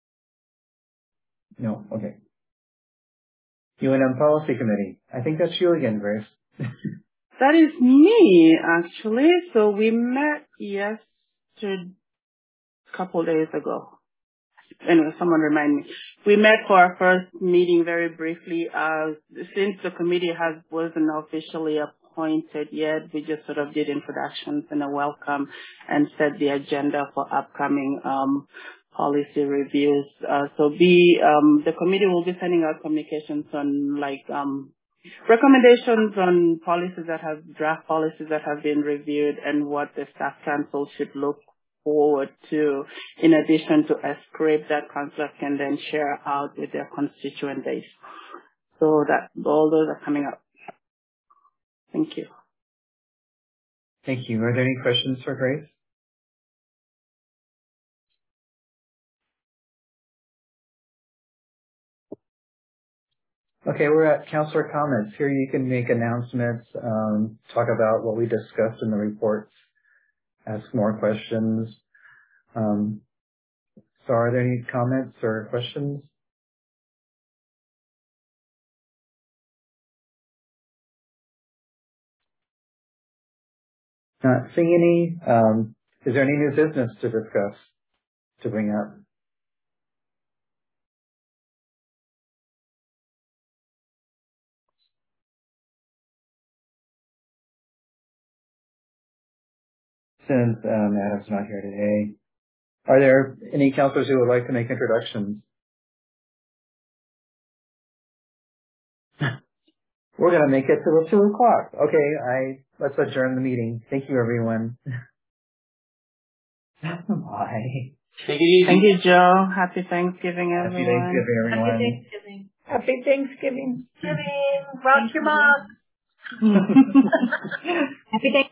No? Okay. U N M Policy Committee. I think that's you again, Grace. That is me, actually. So we met yesterday, a couple days ago. Anyway, someone remind me. We met for our first meeting very briefly. Uh, since the committee has wasn't officially appointed yet, we just sort of did introductions and a welcome and set the agenda for upcoming um, policy reviews. Uh, so B, um, the committee will be sending out communications on like um, recommendations on policies that have draft policies that have been reviewed and what the staff council should look forward to, in addition to a script that councillors can then share out with their constituent base. So that all those are coming up. Thank you. Thank you. Are there any questions for Grace? Okay, we're at Councillor Comments. Here you can make announcements, um, talk about what we discussed in the reports, ask more questions. Um, so are there any comments or questions? Not seeing any. Um, is there any new business to discuss, to bring up? Since um, Adam's not here today, are there any counselors who would like to make introductions? We're going to make it till two o'clock. Okay, I let's adjourn the meeting. Thank you, everyone. Bye. Take it easy. Thank you, Joe. Happy Thanksgiving, everyone. Happy Thanksgiving, everyone. Happy Thanksgiving. Happy Thanksgiving. Thanksgiving. Rock your mug. Happy Thanksgiving.